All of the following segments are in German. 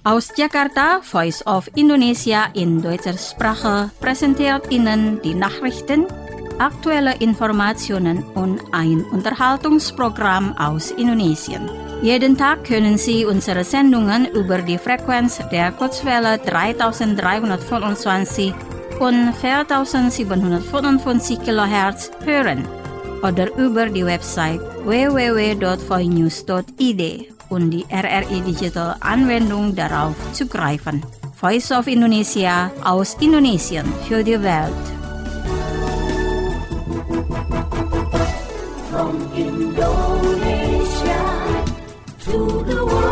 Aus Jakarta, Voice of Indonesia in deutscher Sprache präsentiert Ihnen die Nachrichten, aktuelle Informationen und ein Unterhaltungsprogramm aus Indonesien. Jeden Tag können Sie unsere Sendungen über die Frequenz der Kurzwelle 3325 und 4755 kHz hören oder über die Website www.voinews.id und die RRI Digital Anwendung darauf zugreifen. Voice of Indonesia aus Indonesien für die Welt. From Indonesia to the world.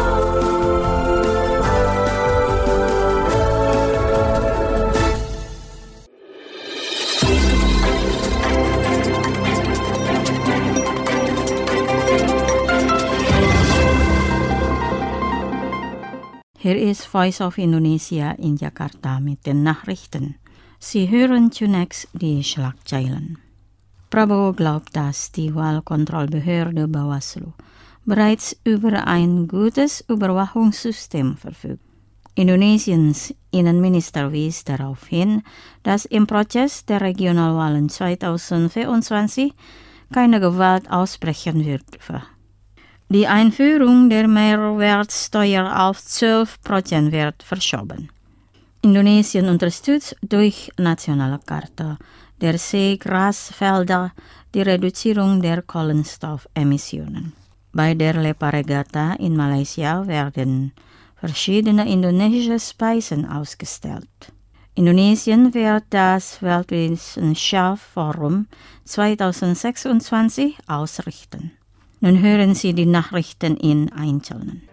Hier ist Voice of Indonesia in Jakarta mit den Nachrichten. Sie hören zunächst die Schlagzeilen. Prabowo glaubt, dass die Wahlkontrollbehörde Bawaslu bereits über ein gutes Überwachungssystem verfügt. Indonesiens Innenminister wies darauf hin, dass im Prozess der Regionalwahlen 2024 keine Gewalt ausbrechen wird. Die Einführung der Mehrwertsteuer auf 12% wird verschoben. Indonesien unterstützt durch nationale Karte der Seegrasfelder die Reduzierung der Kohlenstoffemissionen. Bei der Lepa-Regatta in Malaysia werden verschiedene indonesische Speisen ausgestellt. Indonesien wird das Weltwissenschaftsforum 2026 ausrichten. Nun hören Sie die Nachrichten in Einzelnen.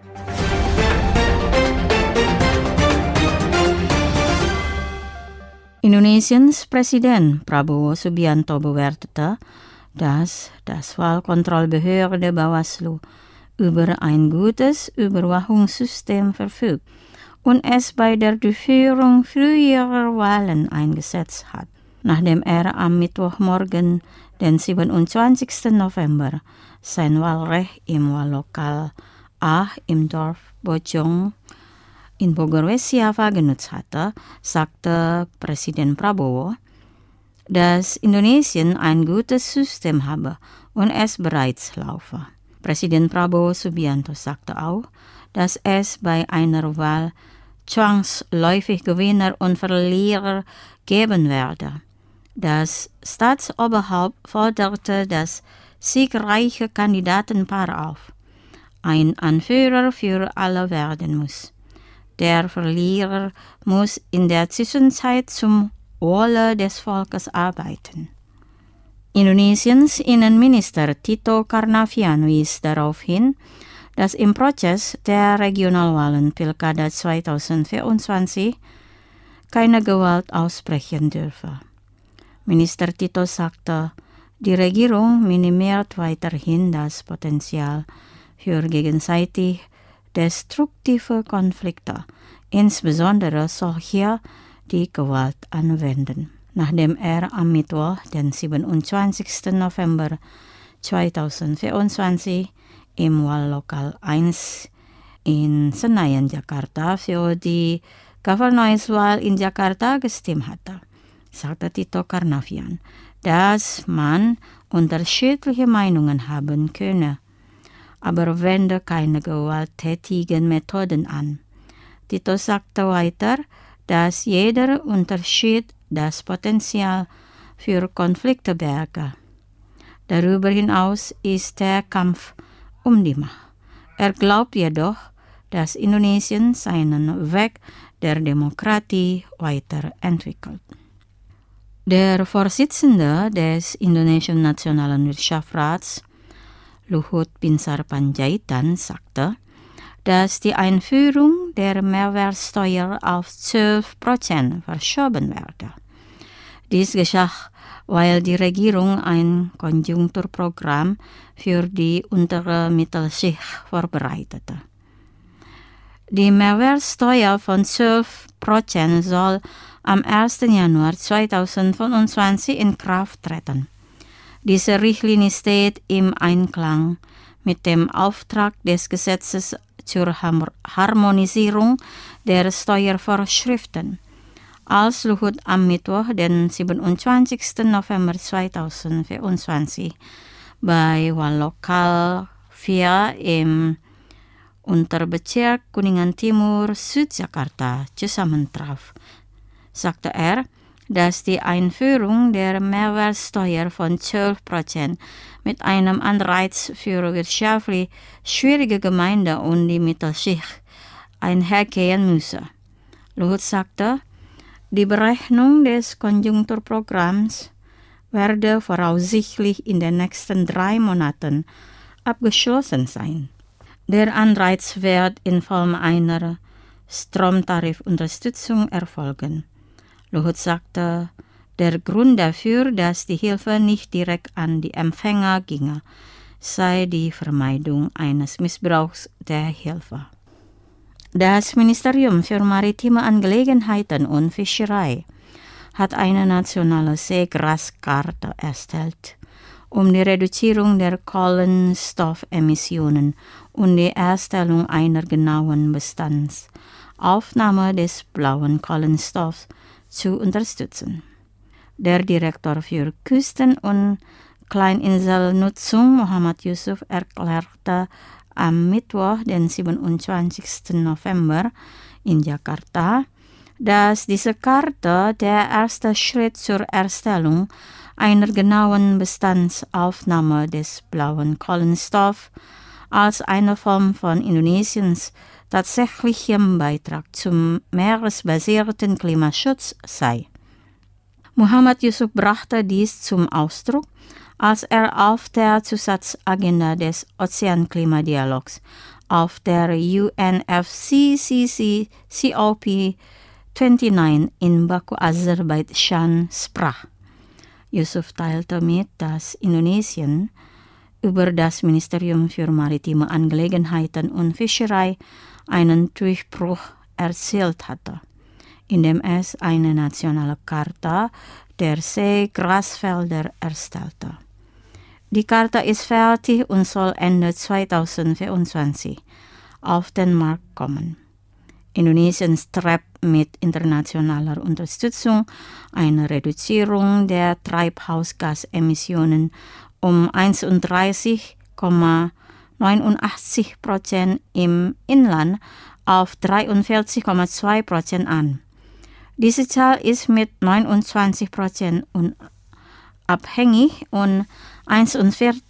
Indonesiens Präsident Prabowo Subianto bewertete, dass das Wahlkontrollbehörde Bawaslu über ein gutes Überwachungssystem verfügt und es bei der Durchführung früherer Wahlen eingesetzt hat, nachdem er am Mittwochmorgen, den 27. November, sein Wahlrecht im Wahllokal A im Dorf Bojong in Bogor West Java genutzt hatte, sagte Präsident Prabowo, dass Indonesien ein gutes System habe und es bereits laufe. Präsident Prabowo Subianto sagte auch, dass es bei einer Wahl zwangsläufig Gewinner und Verlierer geben werde. Das Staatsoberhaupt forderte das siegreiche Kandidatenpaar auf. Ein Anführer für alle werden muss. Der Verlierer muss in der Zwischenzeit zum Wohle des Volkes arbeiten. Indonesiens Innenminister Tito Karnavian wies darauf hin, dass im Prozess der Regionalwahlen Pilkada 2024 keine Gewalt ausbrechen dürfe. Minister Tito sagte, die Regierung minimiert weiterhin das Potenzial für gegenseitig destruktive Konflikte, insbesondere solche, die Gewalt anwenden. Nachdem er am Mittwoch, den 27. November 2024, im Wahllokal 1 in Senayan, Jakarta, für die Governorswahl in Jakarta gestimmt hatte, sagte Tito Karnavian, dass man unterschiedliche Meinungen haben könne, aber wende keine gewalttätigen Methoden an. Tito sagte weiter, dass jeder Unterschied das Potenzial für Konflikte berge. Darüber hinaus ist der Kampf um die Macht. Er glaubt jedoch, dass Indonesien seinen Weg der Demokratie weiterentwickelt. Der Vorsitzende des Indonesischen Nationalen Wirtschaftsrats, Luhut Binsar Panjaitan, sagte, dass die Einführung der Mehrwertsteuer auf 12% verschoben werde. Dies geschah, weil die Regierung ein Konjunkturprogramm für die untere Mittelschicht vorbereitete. Die Mehrwertsteuer von 12% soll am 1. Januar 2025 in Kraft treten. Diese Richtlinie steht im Einklang mit dem Auftrag des Gesetzes zur Harmonisierung der Steuervorschriften. Als Luhut am Mittwoch, den 27. November 2024, bei Wahlokal 4 im Unterbezirk Kuningan Timur, Südjakarta zusammentraf, sagte er, dass die Einführung der Mehrwertsteuer von 12% mit einem Anreiz für wirtschaftlich schwierige Gemeinden und die Mittelschicht einhergehen müsse. Luhut sagte, die Berechnung des Konjunkturprogramms werde voraussichtlich in den nächsten 3 Monaten abgeschlossen sein. Der Anreiz wird in Form einer Stromtarifunterstützung erfolgen. Luhut sagte, der Grund dafür, dass die Hilfe nicht direkt an die Empfänger ginge, sei die Vermeidung eines Missbrauchs der Hilfe. Das Ministerium für Maritime Angelegenheiten und Fischerei hat eine nationale Seegraskarte erstellt, um die Reduzierung der Kohlenstoffemissionen und die Erstellung einer genauen Bestandsaufnahme des blauen Kohlenstoffs zu unterstützen. Der Direktor für Küsten- und Kleininselnutzung, Muhammad Yusuf, erklärte am Mittwoch, den 27. November in Jakarta, dass diese Karte der erste Schritt zur Erstellung einer genauen Bestandsaufnahme des blauen Kohlenstoffs als eine Form von Indonesiens tatsächlichem Beitrag zum meeresbasierten Klimaschutz sei. Muhammad Yusuf brachte dies zum Ausdruck, als er auf der Zusatzagenda des Ozeanklimadialogs auf der UNFCCC COP29 in Baku, Aserbaidschan sprach. Yusuf teilte mit, dass Indonesien über das Ministerium für Maritime Angelegenheiten und Fischerei einen Durchbruch erzielt hatte, indem es eine nationale Charta der Seegrasfelder erstellte. Die Charta ist fertig und soll Ende 2024 auf den Markt kommen. Indonesien strebt mit internationaler Unterstützung eine Reduzierung der Treibhausgasemissionen um 31,89% im Inland auf 43,2% an. Diese Zahl ist mit 29% unabhängig und 41%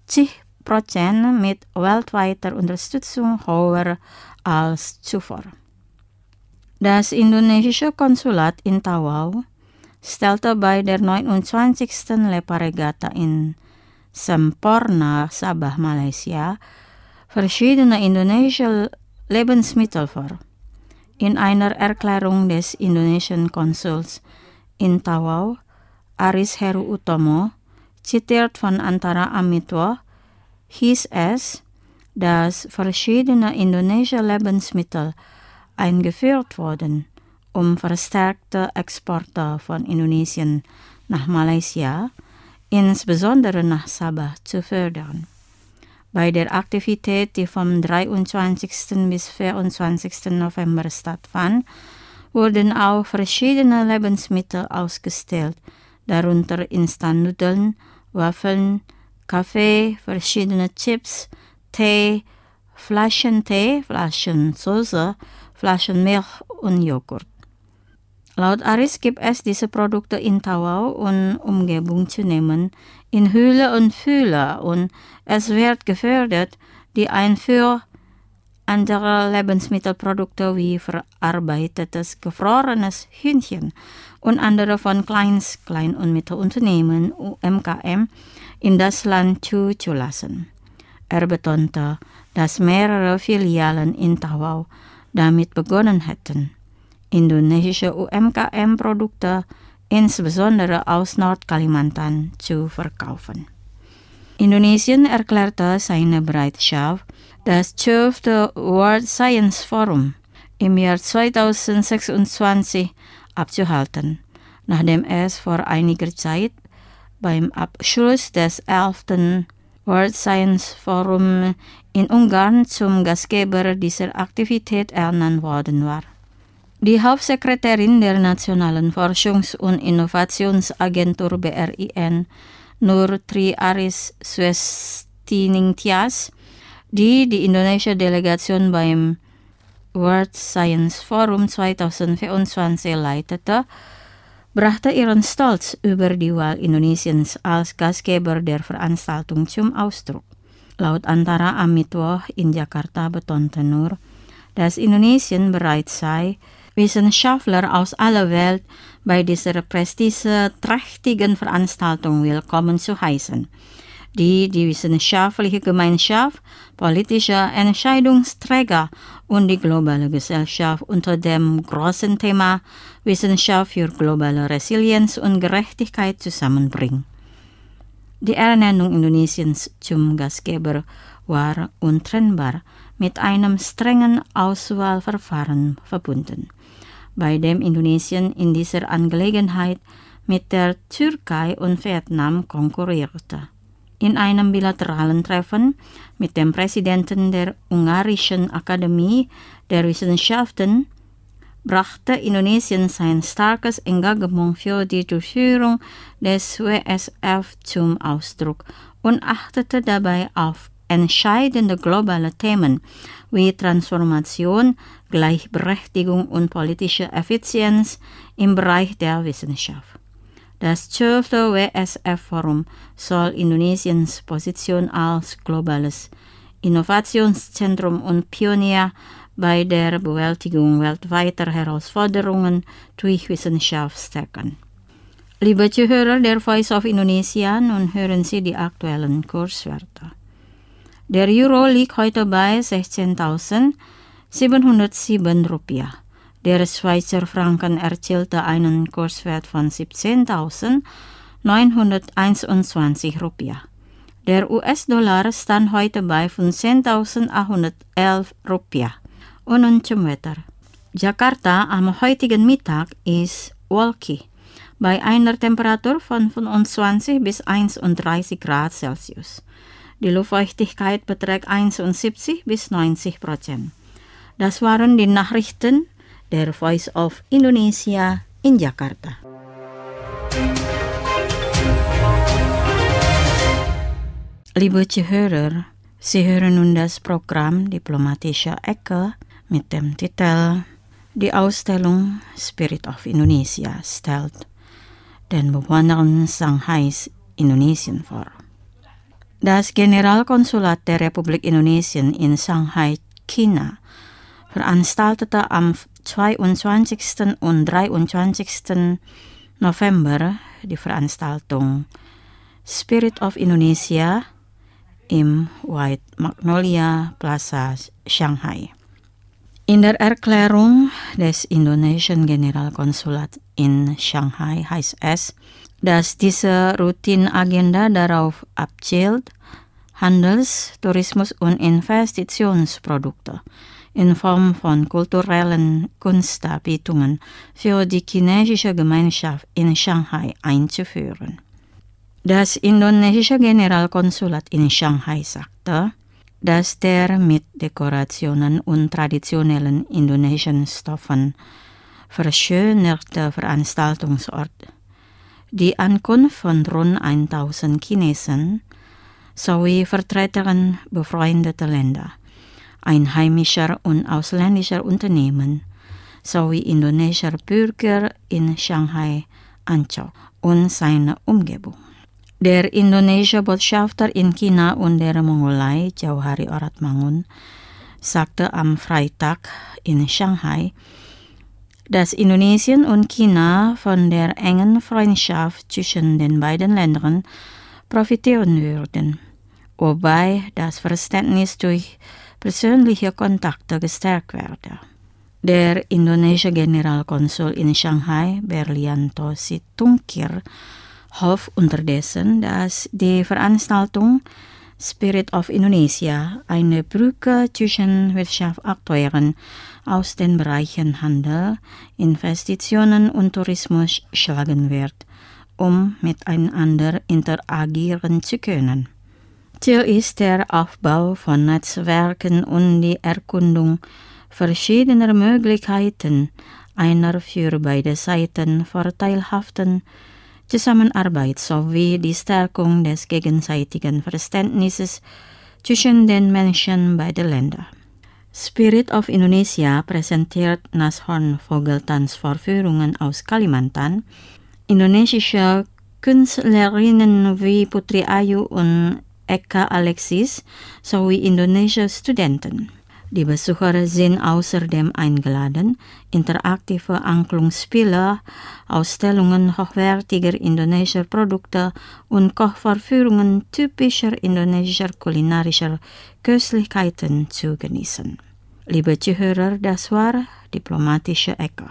mit weltweiter Unterstützung höher als zuvor. Das indonesische Konsulat in Tawau stellte bei der 29. Leparegatta in Semporna, Sabah, Malaysia, verschiedene indonesische Lebensmittel vor. In einer Erklärung des indonesischen Konsuls in Tawau, Aris Heru Utomo, zitiert von Antara am Mittwoch, hieß es, dass verschiedene indonesische Lebensmittel eingeführt wurden, um verstärkte Exporte von Indonesien nach Malaysia, insbesondere nach Sabah, zu fördern. Bei der Aktivität, die vom 23. bis 24. November stattfand, wurden auch verschiedene Lebensmittel ausgestellt, darunter Instant-Nudeln, Waffeln, Kaffee, verschiedene Chips, Tee, Flaschensoße, Flaschenmilch und Joghurt. Laut Aris gibt es diese Produkte in Tawau und Umgebung zu nehmen, in Hülle und Fülle, und es wird gefördert, die Einfuhr anderer Lebensmittelprodukte wie verarbeitetes gefrorenes Hühnchen und andere von Klein- und Mittelunternehmen UMKM in das Land zuzulassen. Er betonte, dass mehrere Filialen in Tawau damit begonnen hätten, indonesische UMKM-Produkte, insbesondere aus Nordkalimantan, zu verkaufen. Indonesien erklärte seine Bereitschaft, das 12. World Science Forum im Jahr 2026 abzuhalten, nachdem es vor einiger Zeit beim Abschluss des 11. World Science Forum in Ungarn zum Gastgeber dieser Aktivität ernannt worden war. Die Hauptsekretärin der Nationalen Forschungs- und Innovationsagentur BRIN, Nur Tri Aris Suestiningtyas, die Indonesia-Delegation beim World Science Forum 2024 leitete, brachte ihren Stolz über die Wahl Indonesiens als Gastgeber der Veranstaltung zum Ausdruck. Laut Antara am Mittwoch in Jakarta betonte Nur, dass Indonesien bereit sei, Wissenschaftler aus aller Welt bei dieser prestigeträchtigen Veranstaltung willkommen zu heißen, die wissenschaftliche Gemeinschaft, politische Entscheidungsträger und die globale Gesellschaft unter dem großen Thema Wissenschaft für globale Resilienz und Gerechtigkeit zusammenbringt. Die Ernennung Indonesiens zum Gastgeber war untrennbar mit einem strengen Auswahlverfahren verbunden, bei dem Indonesien in dieser Angelegenheit mit der Türkei und Vietnam konkurrierte. In einem bilateralen Treffen mit dem Präsidenten der Ungarischen Akademie der Wissenschaften brachte Indonesien sein starkes Engagement für die Durchführung des WSF zum Ausdruck und achtete dabei auf entscheidende globale Themen wie Transformation, Gleichberechtigung und politische Effizienz im Bereich der Wissenschaft. Das 12. WSF-Forum soll Indonesiens Position als globales Innovationszentrum und Pionier bei der Bewältigung weltweiter Herausforderungen durch Wissenschaft stärken. Liebe Zuhörer der Voice of Indonesia, nun hören Sie die aktuellen Kurswerte. Der Euro liegt heute bei 16.707 Rupiah. Der Schweizer Franken erzielte einen Kurswert von 17.921 Rupiah. Der US-Dollar stand heute bei 15.811 Rupiah. Und nun zum Wetter. Jakarta am heutigen Mittag ist wolkig, bei einer Temperatur von 25 bis 31 Grad Celsius. Die Luftfeuchtigkeit beträgt 71 bis 90%. Das waren die Nachrichten der Voice of Indonesia in Jakarta. Liebe Zuhörer, Sie hören nun das Programm Diplomatische Ecke mit dem Titel Die Ausstellung Spirit of Indonesia stellt den Bewohnern Shanghais Indonesien vor. Das Generalkonsulat der Republik Indonesien in Shanghai, China, veranstaltete am 22. und 23. November die Veranstaltung Spirit of Indonesia im White Magnolia Plaza Shanghai. In der Erklärung des indonesischen Generalkonsulats in Shanghai heißt es, dass diese Routinagenda darauf abzielt, Handels-, Tourismus- und Investitionsprodukte in Form von kulturellen Kunstdarbietungen für die chinesische Gemeinschaft in Shanghai einzuführen. Das indonesische Generalkonsulat in Shanghai sagte, dass der mit Dekorationen und traditionellen indonesischen Stoffen verschönerte Veranstaltungsort die Ankunft von rund 1000 Chinesen sowie Vertretern befreundeter Länder, einheimischer und ausländischer Unternehmen sowie indonesischer Bürger in Shanghai anzog und seine Umgebung. Der indonesische Botschafter in China und der Mongolei, Jauhari Oratmangun, sagte am Freitag in Shanghai, dass Indonesien und China von der engen Freundschaft zwischen den beiden Ländern profitieren würden, wobei das Verständnis durch persönliche Kontakte gestärkt werde. Der indonesische Generalkonsul in Shanghai, Berlianto Situngkir, hofft unterdessen, dass die Veranstaltung Spirit of Indonesia eine Brücke zwischen Wirtschaftsakteuren aus den Bereichen Handel, Investitionen und Tourismus schlagen wird, um miteinander interagieren zu können. Ziel ist der Aufbau von Netzwerken und die Erkundung verschiedener Möglichkeiten einer für beide Seiten vorteilhaften Zusammenarbeit sowie die Stärkung des gegenseitigen Verständnisses zwischen den Menschen beider Länder. Spirit of Indonesia präsentiert Nashorn-Vogeltanzvorführungen aus Kalimantan, indonesische Künstlerinnen wie Putri Ayu und Eka Alexis sowie indonesische Studenten. Die Besucher sind außerdem eingeladen, interaktive Angklungsspiele, Ausstellungen hochwertiger indonesischer Produkte und Kochvorführungen typischer indonesischer kulinarischer Köstlichkeiten zu genießen. Liebe Zuhörer, das war Diplomatische Ecke.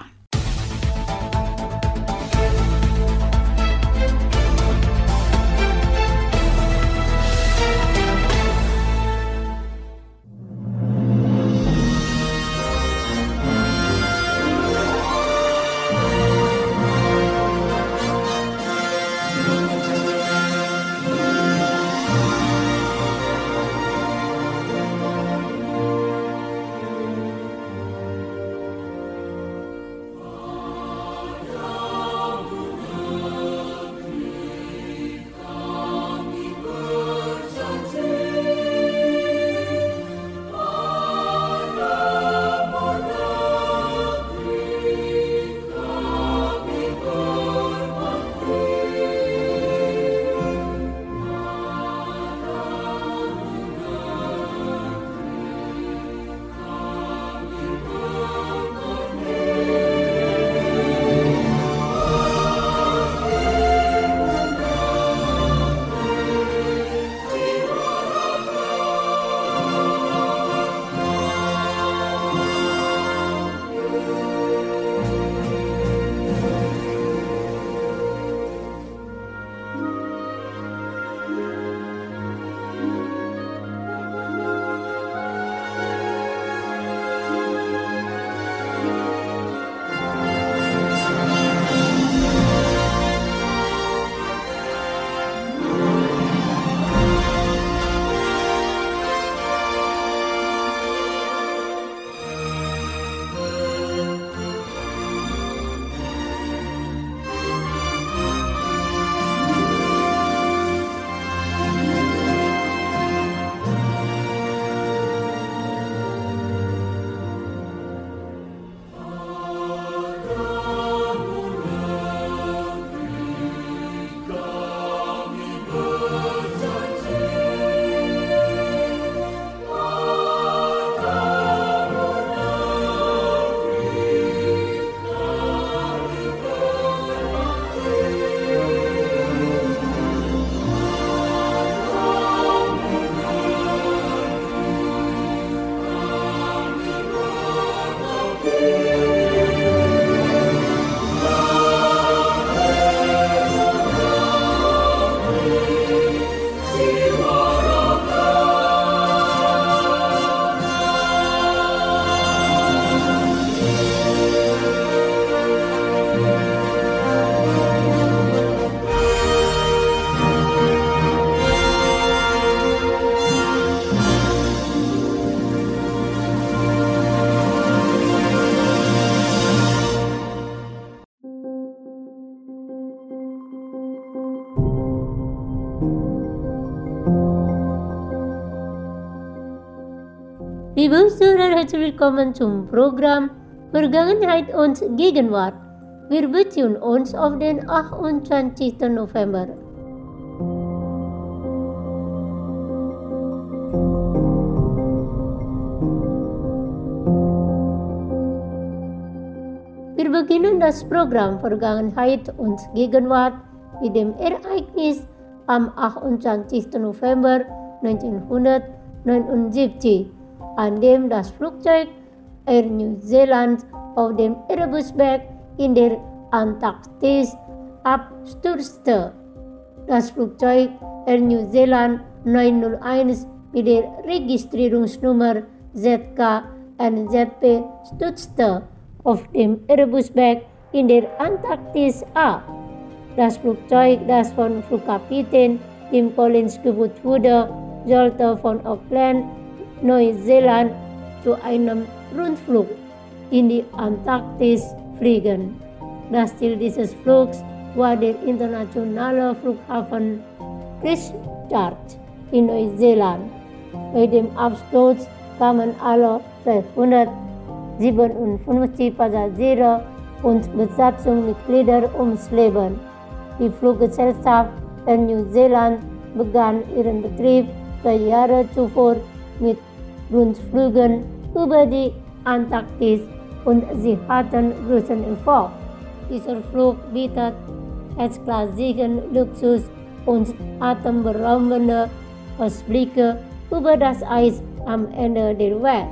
Liebe Zuhörer, herzlich willkommen zum Programm Vergangenheit und Gegenwart. Wir beziehen uns auf den 28. November. Wir beginnen das Programm Vergangenheit und Gegenwart mit dem Ereignis am 28. November 1979, an dem das Flugzeug Air New Zealand auf dem Erebusberg in der Antarktis abstürzte. Das Flugzeug Air New Zealand 901 mit der Registrierungsnummer ZK-NZP stürzte auf dem Erebusberg in der Antarktis ab. Das Flugzeug, das von Flugkapitän Tim Collins geführt wurde, sollte von Auckland, Neuseeland zu einem Rundflug in die Antarktis fliegen. Das Ziel dieses Flugs war der internationale Flughafen Christchurch in Neuseeland. Bei dem Absturz kamen alle 257 Passagiere und Besatzungsmitglieder ums Leben. Die Fluggesellschaft Air New Zealand begann ihren Betrieb 2 Jahre zuvor mit Rundflügen über die Antarktis und sie hatten großen Erfolg. Dieser Flug bietet erstklassigen Luxus und atemberaubende Ausblicke über das Eis am Ende der Welt.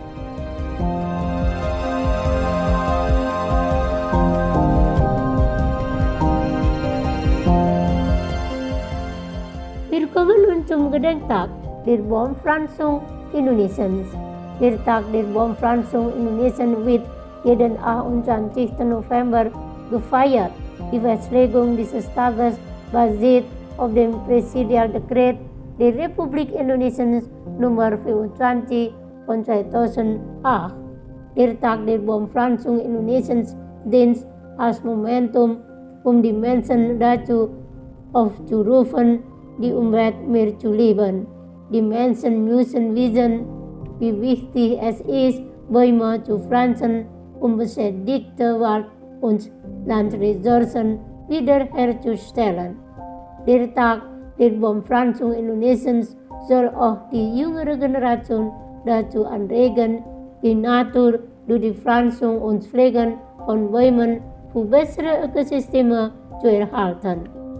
Wir kommen nun zum Gedenktag der Bombverpflanzung Indonesiens. Der Tag der Bombverpflanzung Indonesien wird jeden 28. November gefeiert. Die Festlegung dieses Tages basiert auf dem Präsidialdekret der Republik Indonesien Nummer 24 von 2008. Der Tag der Bombverpflanzung Indonesiens dient als Momentum, die Menschen dazu aufzurufen, die Umwelt mehr zu lieben. Die Menschen müssen wissen, wie wichtig es ist, Bäume zu pflanzen, beschädigte Wald- und Landressourcen wiederherzustellen. Der Tag der Bombverpflanzung Indonesiens soll auch die jüngere Generation dazu anregen, die Natur durch die Pflanzung und Pflegen von Bäumen für bessere Ökosysteme zu erhalten.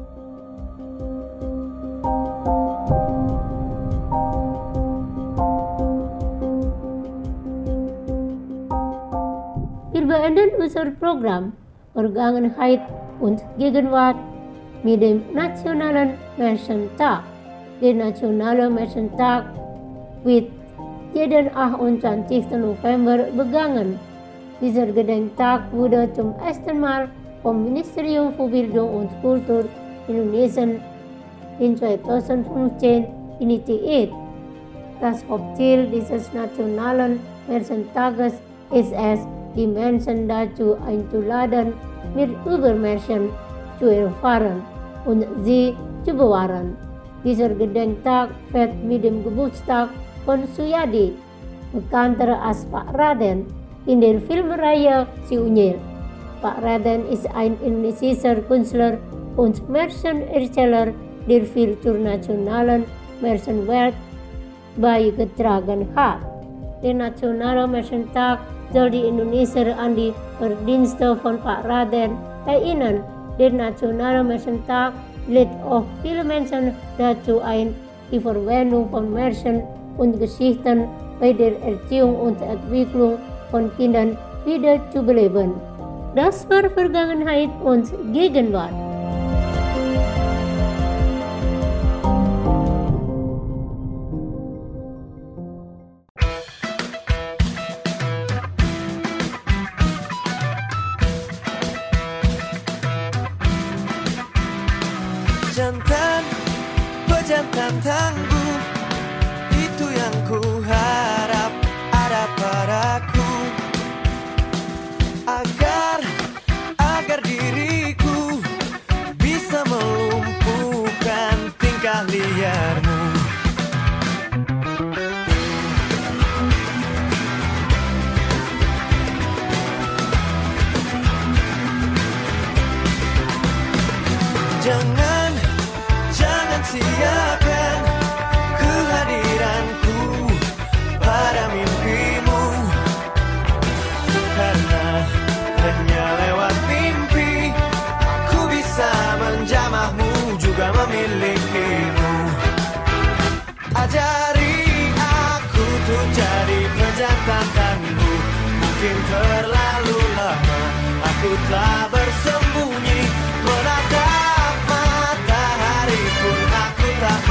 Wir beenden unser Programm Vergangenheit und Gegenwart mit dem Nationalen Menschentag. Der Nationale Menschentag wird jeden 28. November begangen. Dieser Gedenktag wurde zum ersten Mal vom Ministerium für Bildung und Kultur Indonesien in 2015 initiiert. Das Hauptziel dieses Nationalen Menschentages ist es, die Menschen dazu einzuladen, mehr über Menschen zu erfahren und sie zu bewahren. Dieser Gedenktag fällt mit dem Geburtstag von Suyadi, bekannter als Pak Raden, in der Filmreihe Si Unyil. Pak Raden ist ein indonesischer Künstler und Märchenerzähler, der viel zur nationalen Märchenwelt beigetragen hat. Der Nationale Menschentag soll die Indonesier an die Verdienste von Pak Raden erinnern. Der Nationale Menschentag lädt auch viele Menschen dazu ein, die Verwendung von Märchen und Geschichten bei der Erziehung und Entwicklung von Kindern wieder zu beleben. Das war Vergangenheit und Gegenwart. Pejantan tangguh, itu yang ku harap ada padaku, agar diriku bisa melumpuhkan tingkah liarmu. Jangan siapkan kehadiranku pada mimpimu, karena hanya lewat mimpi aku bisa menjamahmu, juga memilikimu. Ajari aku untuk jadi pejantan tangguh. Mungkin terlalu lama aku telah bersembunyi, menatap matahari pun aku tak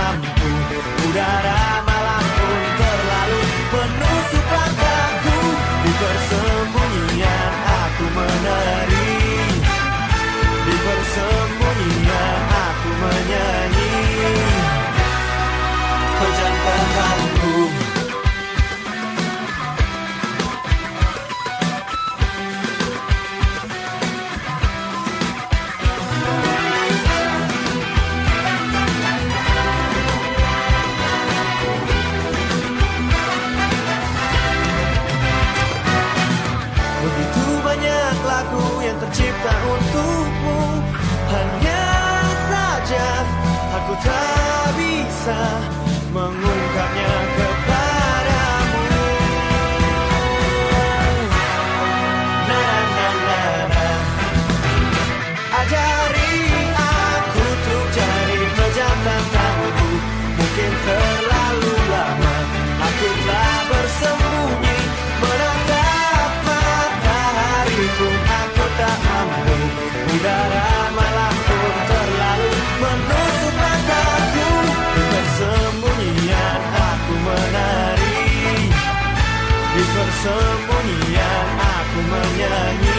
bisa mengungkapnya kepadamu. Ajari aku untuk jadi pejantan tangguh. Mungkin terlalu lama aku telah bersembunyi, menatap matahari pun aku tak mampu. Udara malam pun terlalu menusuk mataku. Di persembunyian aku menari, di persembunyian aku menyanyi.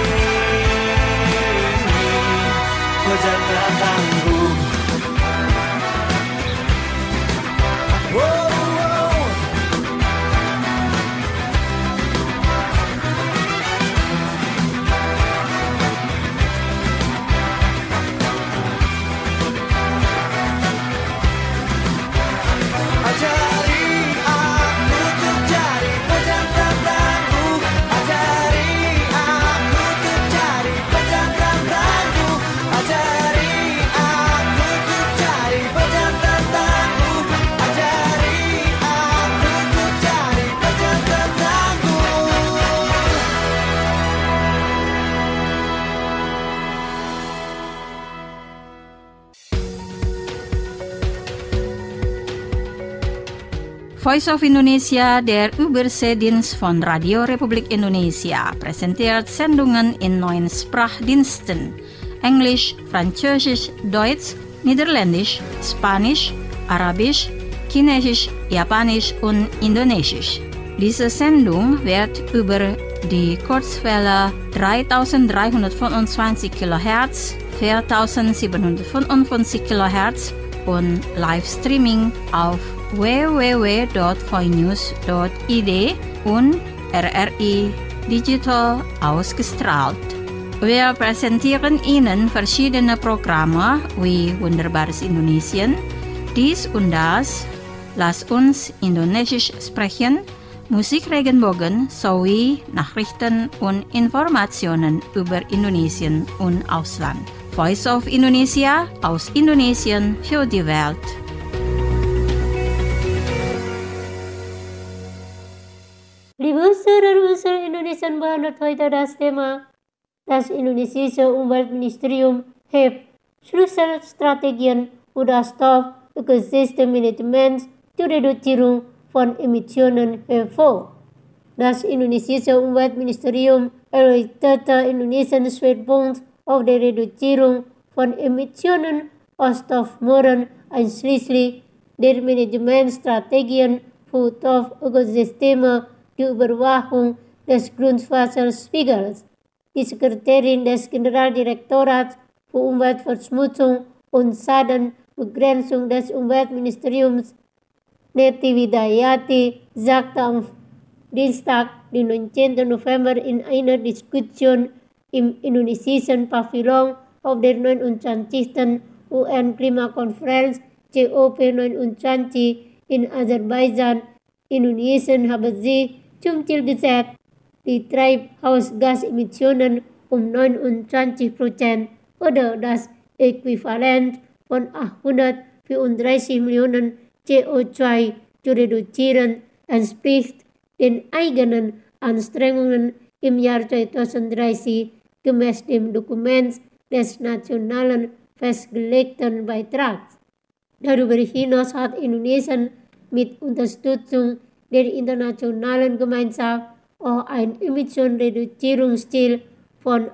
Pejantan tangguh. Ajari aku untuk jadi pejantan tangguh. Ajari aku untuk jadi pejantan tangguh. Ajari aku untuk jadi pejantan tangguh. Ajari aku untuk jadi pejantan tangguh. Voice of Indonesia, der Überseedienst von Radio Republik Indonesia, präsentiert Sendungen in 9 Sprachdiensten: Englisch, Französisch, Deutsch, Niederländisch, Spanisch, Arabisch, Chinesisch, Japanisch und Indonesisch. Diese Sendung wird über die Kurzwelle 3325 kHz, 4755 kHz und Livestreaming auf www.voinews.id und RRI Digital ausgestrahlt. Wir präsentieren Ihnen verschiedene Programme wie Wunderbares Indonesien, dies und das, Lass uns Indonesisch sprechen, Musik Regenbogen sowie Nachrichten und Informationen über Indonesien und Ausland. Voice of Indonesia aus Indonesien für die Welt. Liebe Hörer unserer Indonesian behandelt heute das Thema: Das indonesische Umweltministerium hebt Schlüsselstrategien für das Stoff-Ökosystemmanagement zur Reduzierung von Emissionen hervor. Das indonesische Umweltministerium erläuterte Indonesiens Schwerpunkt auf der Reduzierung von Emissionen aus Stoffmüll einschließlich der Managementstrategien für Stoffökosysteme, die Überwachung des Grundwasserspiegels. Die Sekretärin des Generaldirektorats für Umweltverschmutzung und Schadenbegrenzung des Umweltministeriums, Neti Widayati, sagte am Dienstag, den 19. November, in einer Diskussion im indonesischen Pavillon auf der 29. UN-Klimakonferenz COP29 in Aserbaidschan, Indonesien, habe sie zum Ziel gesetzt, die Treibhausgasemissionen um 29% oder das Äquivalent von 834 Millionen CO2 zu reduzieren, entspricht den eigenen Anstrengungen im Jahr 2030 gemäß dem Dokument des nationalen festgelegten Beitrags. Darüber hinaus hat Indonesien mit Unterstützung der internationalen Gemeinschaft auch ein Emissionenreduzierungsziel von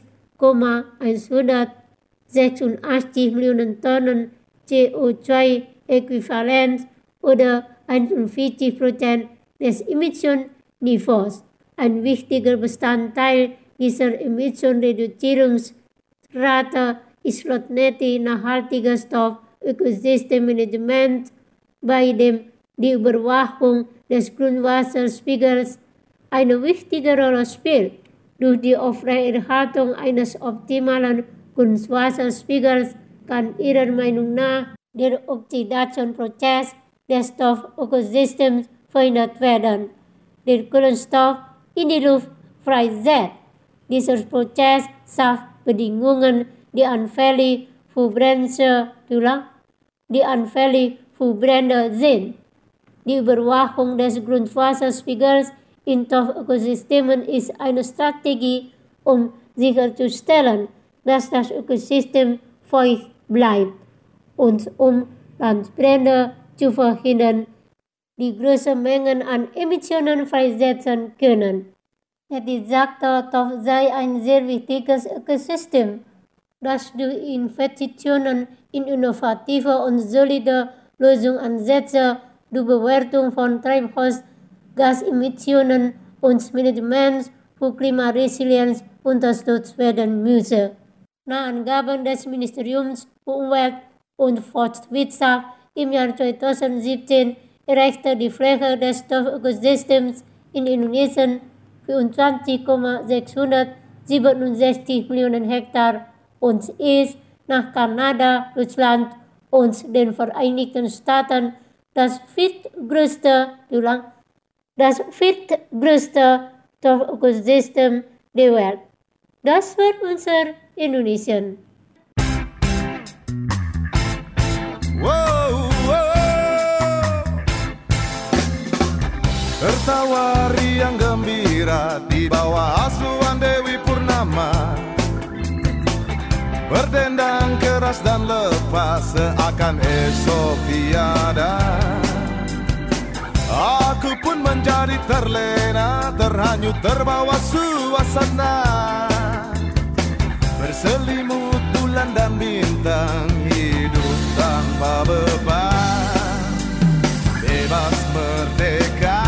1,186 Millionen Tonnen CO2-Äquivalent oder 41% des Emissionsniveaus. Ein wichtiger Bestandteil dieser Emissionenreduzierungsrate ist laut Neti nachhaltiges Stoff-Ökosystemmanagement, bei dem die Überwachung des Grundwasserspiegels eine wichtige Rolle spielt. Durch die Aufrechterhaltung eines optimalen Grundwasserspiegels kann ihrer Meinung nach der Oxidationsprozess des Stoffökosystems verhindert werden, der Kohlenstoff in die Luft freisetzt. Dieser Prozess schafft Bedingungen, die anfällig Verbrenner sind. Die Überwachung des Grundwasserspiegels in Torfökosystemen ist eine Strategie, um sicherzustellen, dass das Ökosystem feucht bleibt und um Landbrände zu verhindern, die große Mengen an Emissionen freisetzen können. Die sagte, Torf sei ein sehr wichtiges Ökosystem, das durch Investitionen in innovative und solide Lösungsansätze, die Bewertung von Treibhausgasemissionen und Management für Klimaresilienz unterstützt werden müsse. Nach Angaben des Ministeriums für Umwelt und Forstwirtschaft im Jahr 2017 erreichte die Fläche des Torfökosystems in Indonesien 24,667 Millionen Hektar und ist nach Kanada, Russland und den Vereinigten Staaten das viertgrößte Torfökosystem der Welt. Das war unser Indonesien. Wow, wow. Tertawa riang gembira di bawah asuhan Dewi Purnama, berdendang keras dan lepas seakan esok tiada. Aku pun menjadi terlena, terhanyut terbawa suasana, berselimut bulan dan bintang, hidup tanpa beban, bebas merdeka.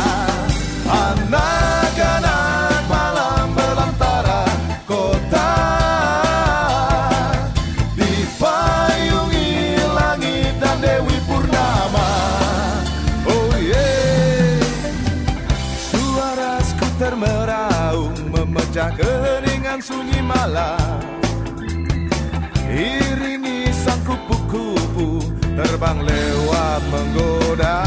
Anak-anak malam belantara kota, dipayungi langit dan Dewi Purnama. Oh yeah, suara skuter meraung memecah keheningan sunyi malam, iringi sang kupu-kupu terbang lewat menggoda.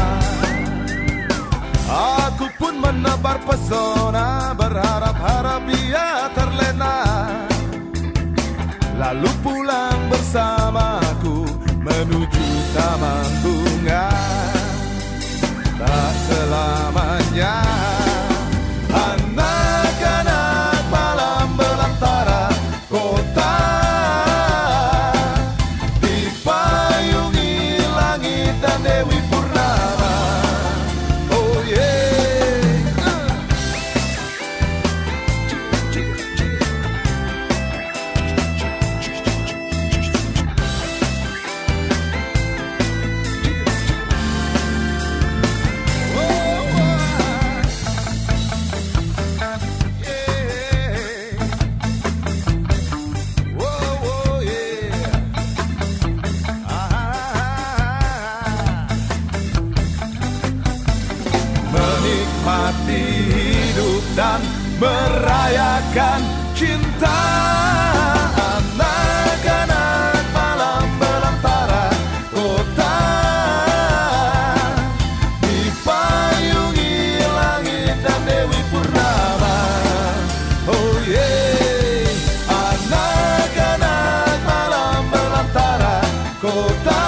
Aku pun menebar pesona, berharap-harap ia terlena, lalu pulang bersamaku menuju taman bunga. Tak selamanya anak-anak malam belantara kota, dipayungi langit dan Dewi Purnama. Oh yeah. Menikmati hidup dan merayakan cinta. Anak-anak malam belantara kota, dipayungi langit dan Dewi Purnama. Oh yeah, anak-anak malam belantara kota,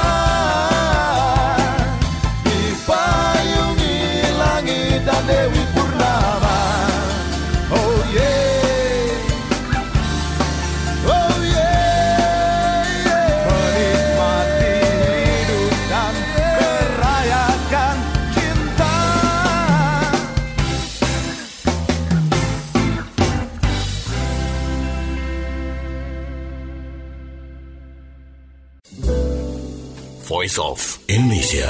dipayungi langit dan Dewi Purnama. Oh yeah, oh yeah, yeah. Menikmati hidup dan merayakan cinta. Voice of Indonesia.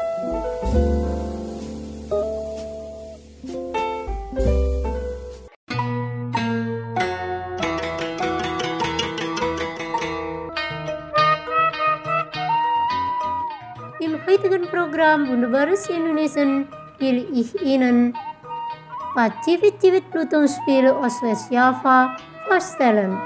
Im heutigen Programm Wunderbares Indonesien will ich Ihnen Pacivit-Civit-Plutonspiel aus Westjava vorstellen.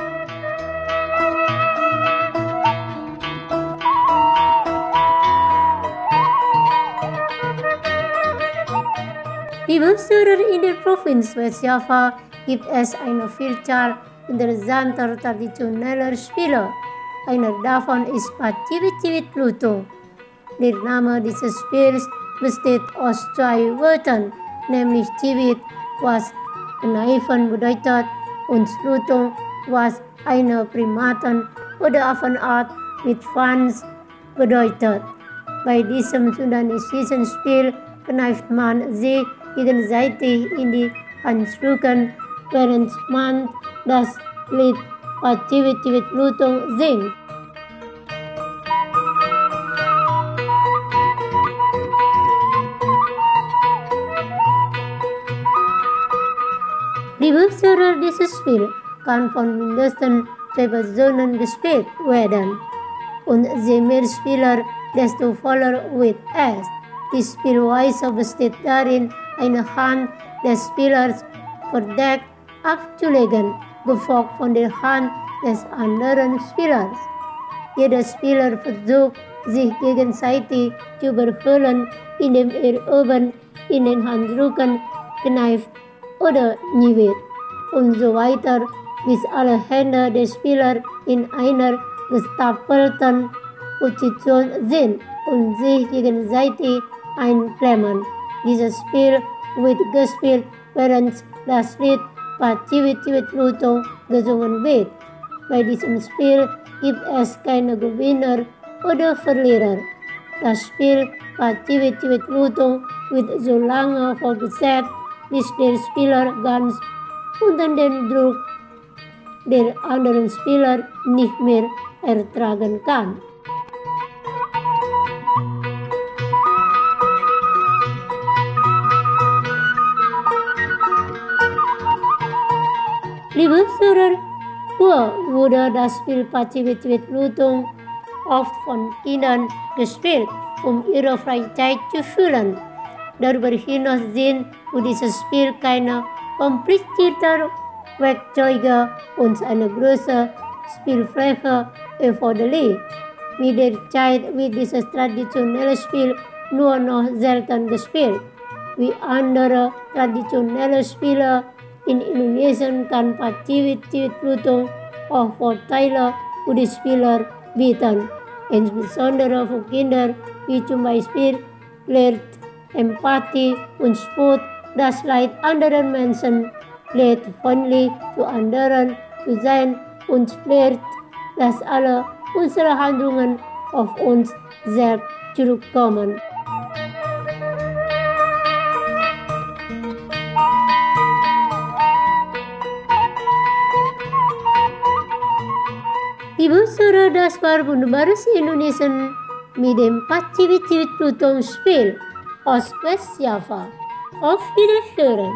Liebe Zuhörer, in der Provinz Westjava gibt es eine Vielzahl interessanter traditioneller Spiele. Einer davon ist Pacivit-Civit-Pluto. Der Name dieses Spiels besteht aus 2 Wörtern, nämlich Civet, was kneifen bedeutet, und Slutung, was eine Primaten- oder Affenart mit Schwanz bedeutet. Bei diesem sudanesischen Spiel kneift man sich gegenseitig in die Handrücken, während man das Lied Civet Civet Lutung singt. Die Besitzer dieses Spiels kann von mindestens 2 Personen gespielt werden. Und je mehr Spieler, desto voller wird es. Die Spielweise besteht darin, eine Hand des Spielers verdeckt abzulegen, gefolgt von der Hand des anderen Spielers. Jeder Spieler versucht, sich gegenseitig zu überholen, indem er oben in den Handrücken kneift oder nivet und so weiter, bis alle Hände des Spielers in einer gestapelten Position sind und sich gegenseitig einklemmen. Dieses Spiel wird gespielt, während das Lied Civet Civet Lutung gesungen wird. Bei diesem Spiel gibt es keine Gewinner oder Verlierer. Das Spiel Civet Civet Lutung wird so lange fortgesetzt, bis der Spieler ganz unter den Druck der anderen Spieler nicht mehr ertragen kann. Liebe Zuhörer, früher wurde das Spiel Civet Civet Lutung oft von Kindern gespielt, um ihre Freizeit zu füllen. Darüber hinaus sind für dieses Spiel keine komplizierten Werkzeuge und eine große Spielfläche erforderlich. Mit der Zeit wird dieses traditionelle Spiel nur noch selten gespielt. Wie andere traditionelle Spiele in Indonesien kann Civet Civet Lutung auch Vorteile für die Spieler bieten, insbesondere für Kinder, wie zum Beispiel lernt Empathie und Sput, das Leid anderer Menschen, lernt freundlich zu anderen zu sein und lernt, dass alle unsere Handlungen auf uns selbst zurückkommen. Liebe Zuhörer, das war wunderbares Indonesien mit dem Civet Civet Lutung Spiel aus Westjava. Auf Wiederhören!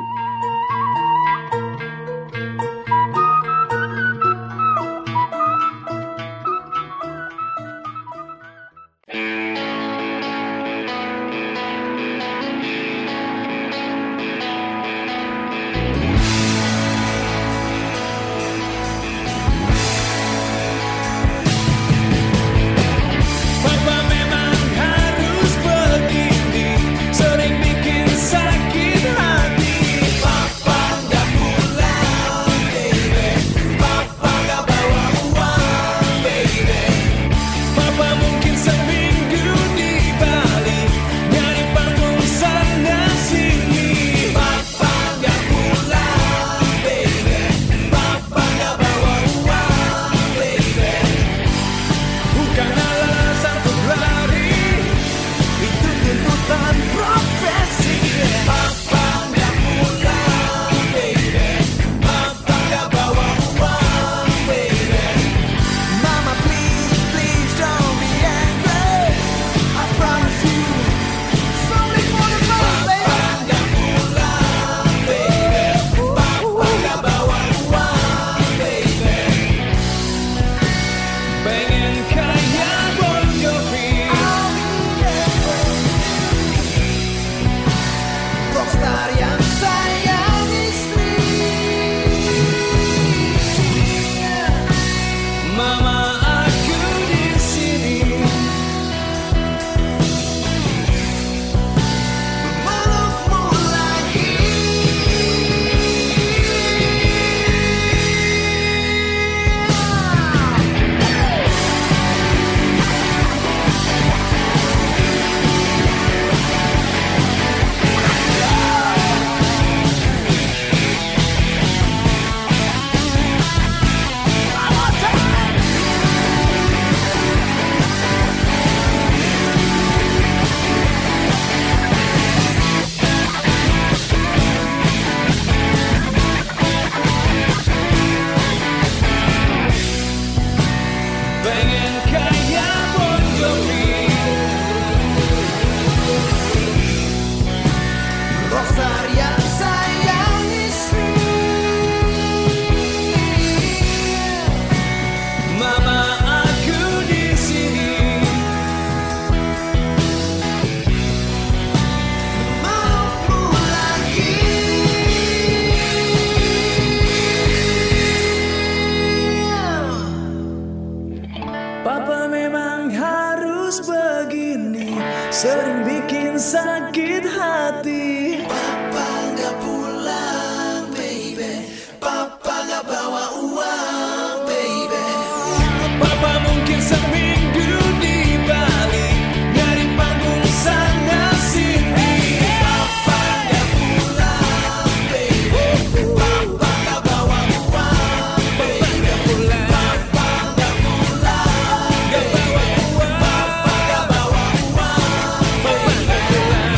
Papa memang harus begini, sering bikin sakit hati. sering bikin sakit hati. Papa gak pulang, baby. Papa gak bawa uang, baby. Papa mungkin seminggu di Bali, nyari panggung sana sini. Papa gak pulang, baby. Papa gak bawa uang, baby. Papa gak pulang, gak bawa uang. Papa gak bawa uang, Papa gak pulang.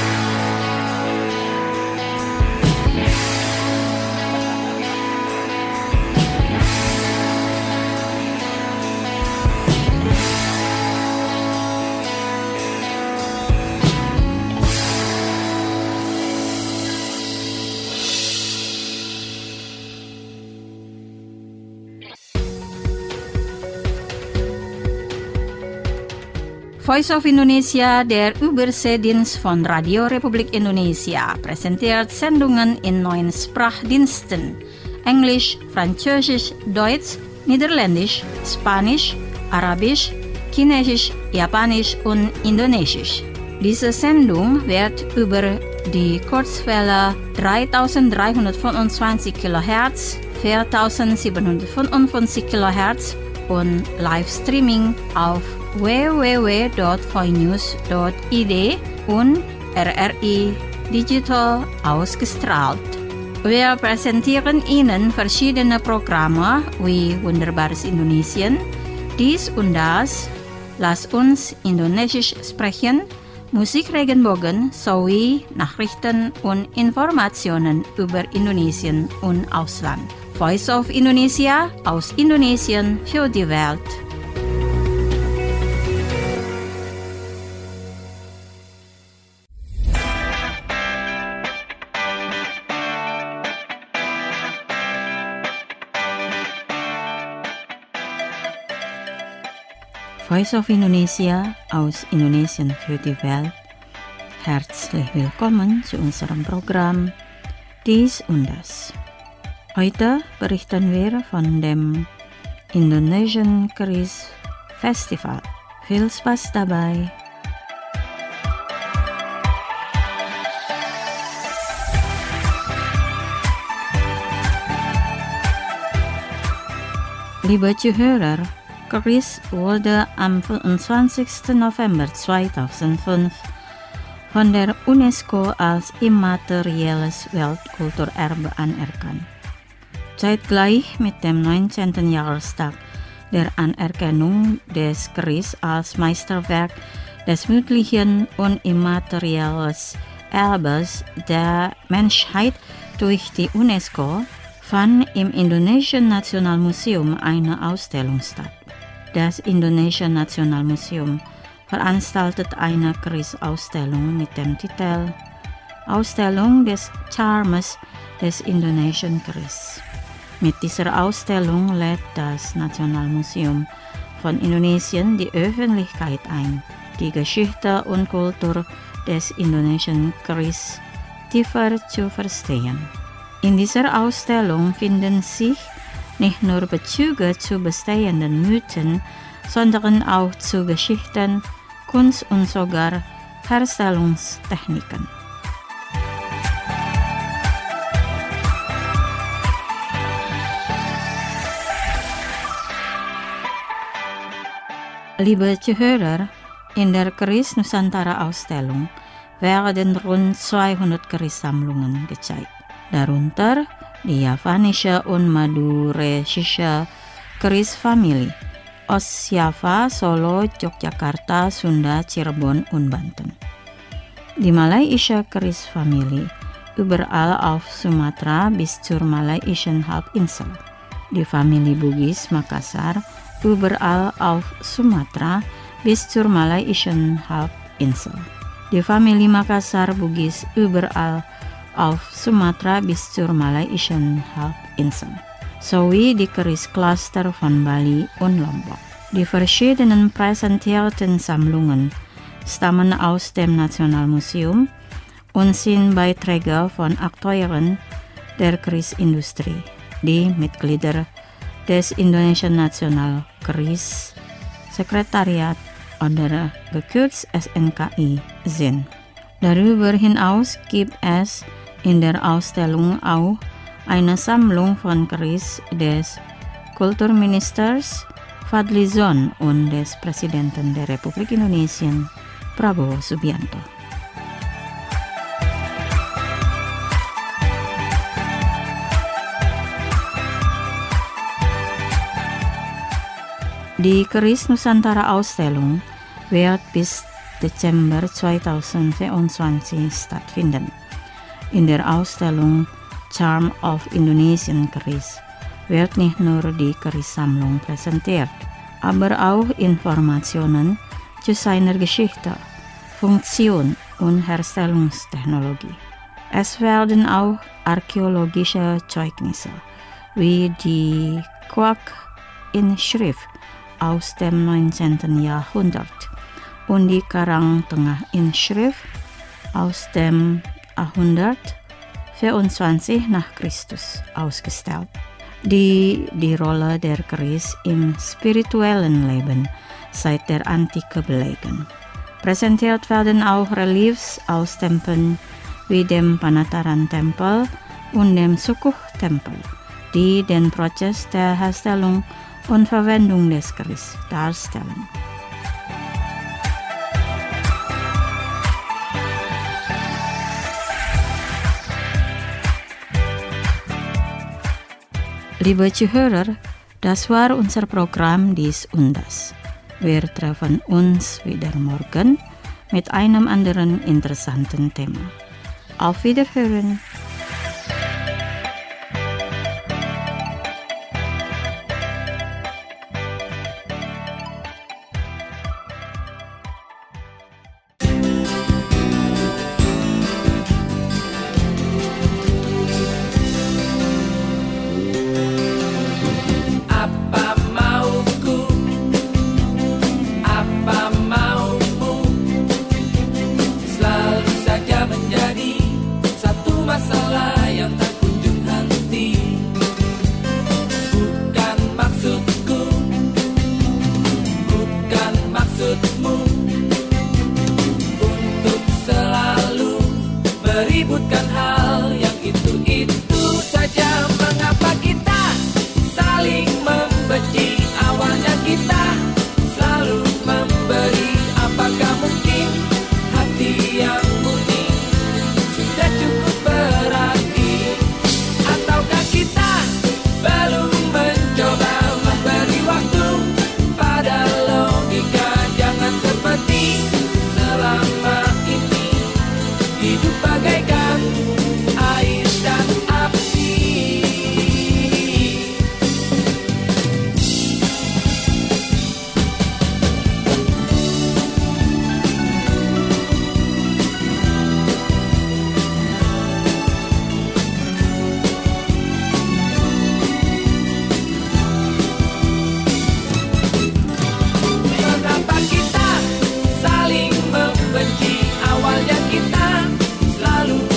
Voice of Indonesia, der Überseedienst von Radio Republik Indonesia, präsentiert Sendungen in 9 Sprachdiensten: Englisch, Französisch, Deutsch, Niederländisch, Spanisch, Arabisch, Chinesisch, Japanisch und Indonesisch. Diese Sendung wird über die Kurzwelle 3325 kHz, 4755 kHz und Livestreaming auf www.voinews.id und RRI Digital ausgestrahlt. Wir präsentieren Ihnen verschiedene Programme wie Wunderbares Indonesien, dies und das, Lass uns Indonesisch sprechen, Musik Regenbogen sowie Nachrichten und Informationen über Indonesien und Ausland. Voice of Indonesia, aus Indonesien für die Welt. Voice of Indonesia aus Indonesien für die Welt. Herzlich willkommen zu unserem Programm Dies und Das. Heute berichten wir von dem Indonesian Keris Festival. Viel Spaß dabei! Liebe Zuhörer, Keris wurde am 25. November 2005 von der UNESCO als immaterielles Weltkulturerbe anerkannt. Zeitgleich mit dem 19. Jahrestag der Anerkennung des Keris als Meisterwerk des mündlichen und immateriellen Erbes der Menschheit durch die UNESCO fand im Indonesischen Nationalmuseum eine Ausstellung statt. Das Indonesische Nationalmuseum veranstaltet eine Keris-Ausstellung mit dem Titel Ausstellung des Charmes des indonesischen Keris. Mit dieser Ausstellung lädt das Nationalmuseum von Indonesien die Öffentlichkeit ein, die Geschichte und Kultur des indonesischen Keris tiefer zu verstehen. In dieser Ausstellung finden sich nicht nur Bezüge zu bestehenden Mythen, sondern auch zu Geschichten, Kunst und sogar Herstellungstechniken. Liebe Zuhörer, in der Keris Nusantara Ausstellung werden rund 200 Keris-Sammlungen gezeigt. Darunter die javanische und maduresische Keris-Familie aus Java, Solo, Yogyakarta, Sunda, Cirebon und Banten. Die malaysische Keris-Familie überall auf Sumatra bis zur malaysischen Halbinsel. Die Familie Bugis Makassar überall auf Sumatra bis zur malaysischen Halbinsel. Die Familie Makassar Bugis überall auf Sumatra bis zur malaysischen Halbinsel, sowie die Keris-Cluster von Bali und Lombok. Die verschiedenen präsentierten Sammlungen stammen aus dem Nationalmuseum und sind Beiträge von Akteuren der Keris-Industrie, die Mitglieder des Indonesischen National Keris Sekretariat oder gekürzt SNKI sind. Darüber hinaus gibt es in der Ausstellung auch eine Sammlung von Keris des Kulturministers Fadlizon und des Präsidenten der Republik Indonesia, Prabowo Subianto. Die Keris Nusantara Ausstellung wird bis Dezember 2024 stattfinden. In der Ausstellung Charm of Indonesian Keris wird nicht nur die Keris-Sammlung präsentiert, aber auch Informationen zu seiner Geschichte, Funktion und Herstellungstechnologie. Es werden auch archäologische Zeugnisse wie die Quak-Inschrift aus dem 19. Jahrhundert und die Karang-Tengah-Inschrift aus dem Jahrhundert 24 nach Christus ausgestellt, die die Rolle der Keris im spirituellen Leben seit der Antike belegen. Präsentiert werden auch Reliefs aus Tempeln wie dem Panataran-Tempel und dem Sukuh-Tempel, die den Prozess der Herstellung und Verwendung des Keris darstellen. Liebe Zuhörer, das war unser Programm dies und das. Wir treffen uns wieder morgen mit einem anderen interessanten Thema. Auf Wiederhören! Meributkan hal yang itu saja. Mengapa kita saling membenci? Awalnya kita selalu memberi. Apakah mungkin hati yang murni sudah cukup berarti? Ataukah kita belum mencoba memberi waktu pada logika? Jangan seperti selama ini hidup bagaikan air dan api. Mengapa kita saling membenci? Awalnya kita selalu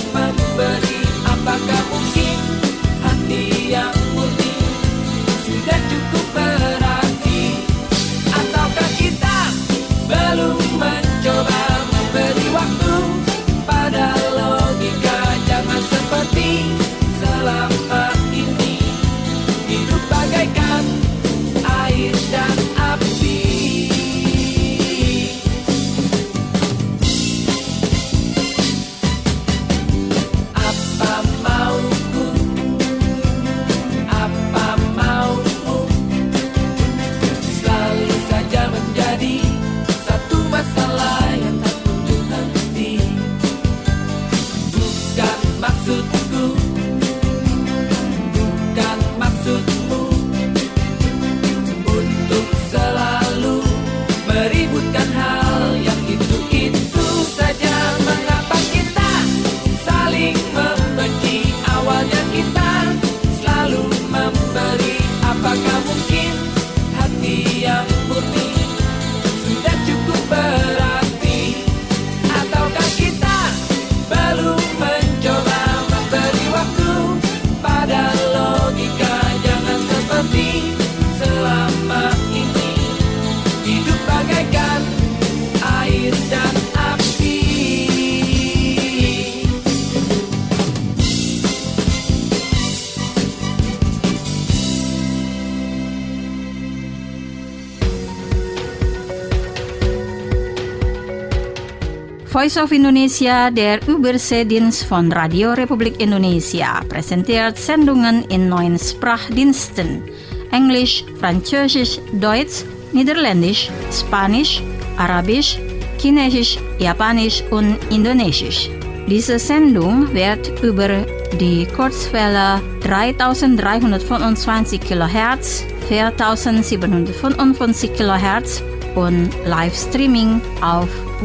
Voice of Indonesia, der Überseedienst von Radio Republik Indonesia, präsentiert Sendungen in 9 Sprachdiensten: Englisch, Französisch, Deutsch, Niederländisch, Spanisch, Arabisch, Chinesisch, Japanisch und Indonesisch. Diese Sendung wird über die Kurzwelle 3325 kHz, 4755 kHz und Livestreaming auf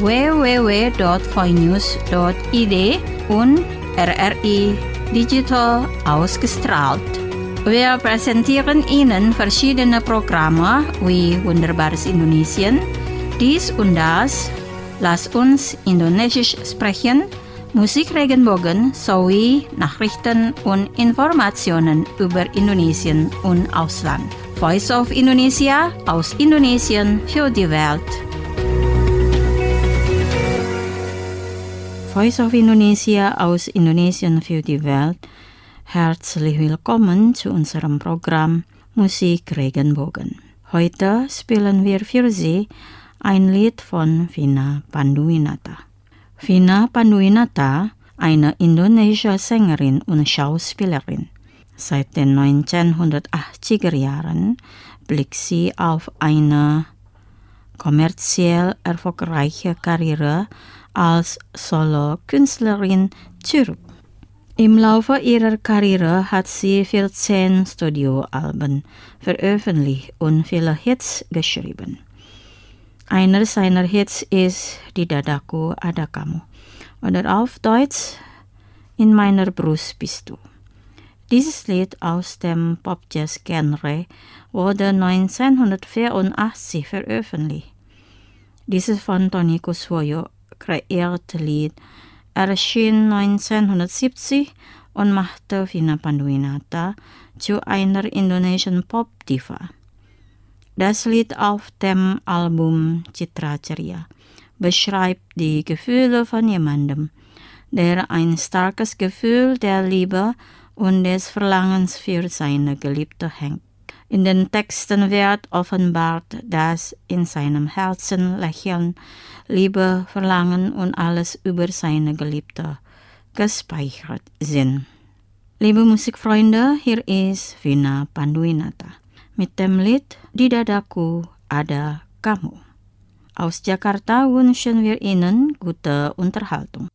www.voinews.id und RRI Digital ausgestrahlt. Wir präsentieren Ihnen verschiedene Programme wie Wunderbares Indonesien, dies und das, Lass uns Indonesisch sprechen, Musik Regenbogen sowie Nachrichten und Informationen über Indonesien und Ausland. Voice of Indonesia aus Indonesien für die Welt. Voice of Indonesia aus Indonesien für die Welt. Herzlich willkommen zu unserem Programm Musik Regenbogen. Heute spielen wir für Sie ein Lied von Vina Panduwinata. Vina Panduwinata, eine indonesische Sängerin und Schauspielerin. Seit den 1980er Jahren blickt sie auf eine kommerziell erfolgreiche Karriere als Solo-Künstlerin zurück. Im Laufe ihrer Karriere hat sie 14 Studioalben veröffentlicht und viele Hits geschrieben. Einer seiner Hits ist Die Dadaku Ada Kamu oder auf Deutsch In meiner Brust bist du. Dieses Lied aus dem Pop-Jazz-Genre wurde 1984 veröffentlicht. Dieses von Tony Kuswoyo kreierte Lied erschien 1970 und machte Vina Panduwinata zu einer indonesischen Pop-Diva. Das Lied auf dem Album Citra Ceria beschreibt die Gefühle von jemandem, der ein starkes Gefühl der Liebe und des Verlangens für seine Geliebte hängt. In den Texten wird offenbart, dass in seinem Herzen Lächeln, Liebe, Verlangen und alles über seine Geliebte gespeichert sind. Liebe Musikfreunde, hier ist Vina Panduwinata mit dem Lied Di Dadaku Ada Kamu. Aus Jakarta wünschen wir Ihnen gute Unterhaltung.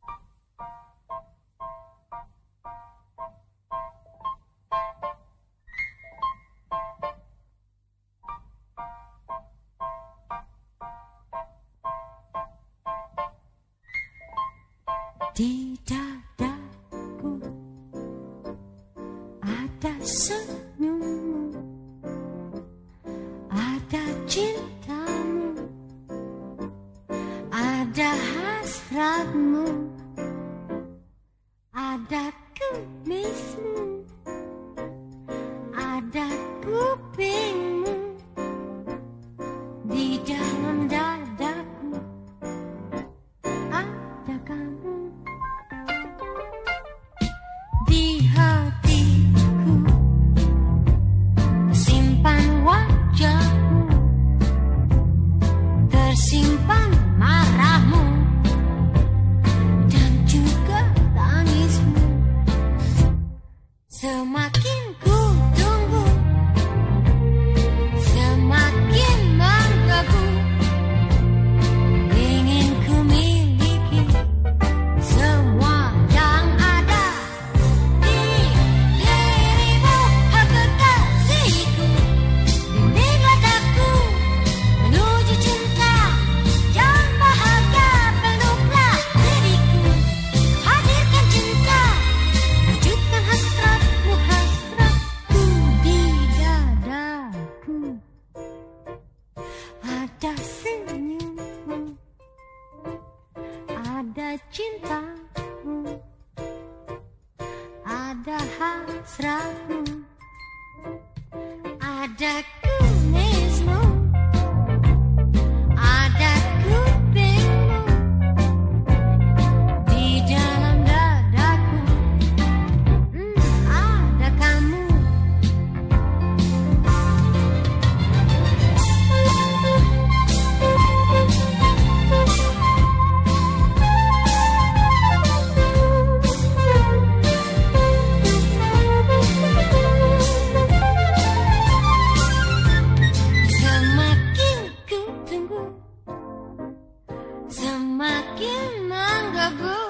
Di dadaku ada senyummu, ada cintamu, ada hasratmu, ada kumismu, ada kupingmu di dalam dadaku ada kamu. Di hatiku simpan wajahmu, tersimpan marahmu dan juga tangismu. Semakin ku tunggu, semakin menggebu, ingin ku miliki semua yang ada di dirimu, oh kekasihku. Bimbinglah aku menuju cinta yang bahagia, peluklah diriku, hadirkan cinta, wujudkan hasratmu, hasratku di dadaku. Ada senyummu, ada cintamu, ada hasratmu, ada kumismu, ada kupingmu di dalam dadaku. Ada kamu. bagus.